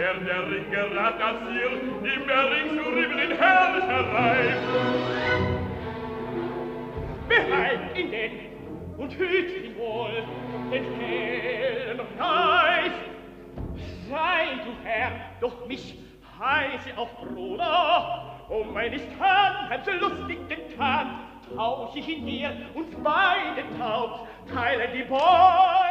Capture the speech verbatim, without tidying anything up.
Herr der Ring gerat als ihr, im Ring zu rieben in Herrscherei. Behalt ihn denn und hüt ihn wohl, den hellen Preis. Sei du Herr, doch mich heiße auf Bruder, um meines Tannheims lustig getan, tausch ich in dir und beide Taubs teilen die Beute.